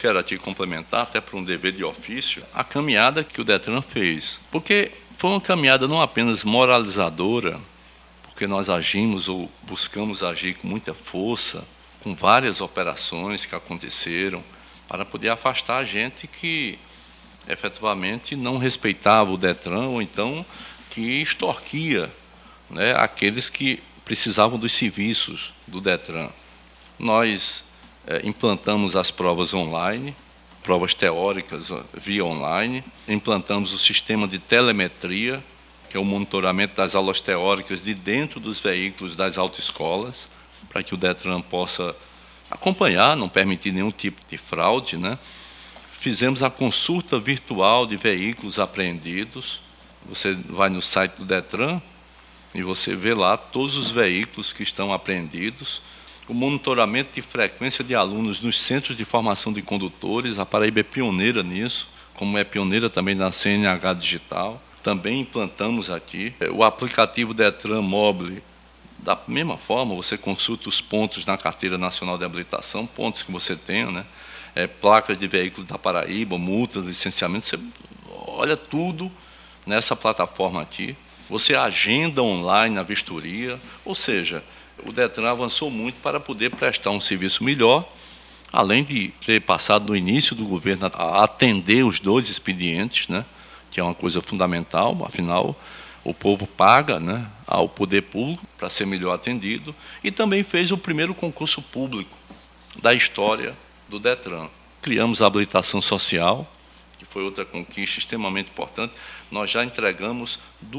quero aqui complementar, até por um dever de ofício, a caminhada que o Detran fez. Porque foi uma caminhada não apenas moralizadora, porque nós agimos ou buscamos agir com muita força, com várias operações que aconteceram, para poder afastar a gente que efetivamente não respeitava o Detran ou então que extorquia, né, aqueles que precisavam dos serviços do Detran. Nós implantamos as provas online, provas teóricas via online, implantamos o sistema de telemetria, que é o monitoramento das aulas teóricas de dentro dos veículos das autoescolas, para que o Detran possa acompanhar, não permitir nenhum tipo de fraude, né? Fizemos a consulta virtual de veículos apreendidos. Você vai no site do Detran e você vê lá todos os veículos que estão apreendidos. O monitoramento de frequência de alunos nos centros de formação de condutores. A Paraíba é pioneira nisso, como é pioneira também na CNH Digital. Também implantamos aqui o aplicativo Detran Mobile. Da mesma forma, você consulta os pontos na Carteira Nacional de Habilitação, pontos que você tenha, né? Placas de veículos da Paraíba, multas, licenciamento, você olha tudo nessa plataforma aqui. Você agenda online a vistoria, ou seja, o Detran avançou muito para poder prestar um serviço melhor, além de ter passado no início do governo a atender os 2 expedientes, né? Que é uma coisa fundamental, afinal, o povo paga, né, ao poder público para ser melhor atendido, e também fez o primeiro concurso público da história do Detran. Criamos a habilitação social, que foi outra conquista extremamente importante. Nós já entregamos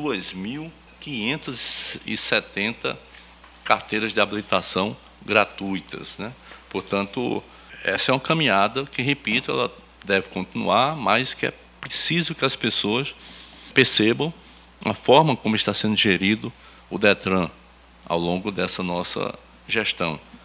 2.570 carteiras de habilitação gratuitas, né? Portanto, essa é uma caminhada que, repito, ela deve continuar, mas que é preciso que as pessoas percebam a forma como está sendo gerido o Detran ao longo dessa nossa gestão.